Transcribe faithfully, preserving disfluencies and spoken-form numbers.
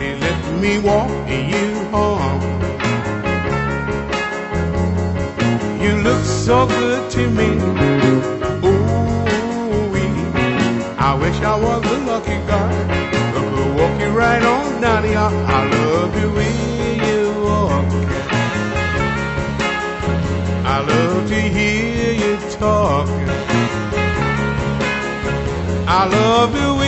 and let me walk you home. You look so good to me. Ooh-wee. I wish I was the lucky guy who could walk you right on down the aisle. I love the way you walk. I love to hear you talk. I love the way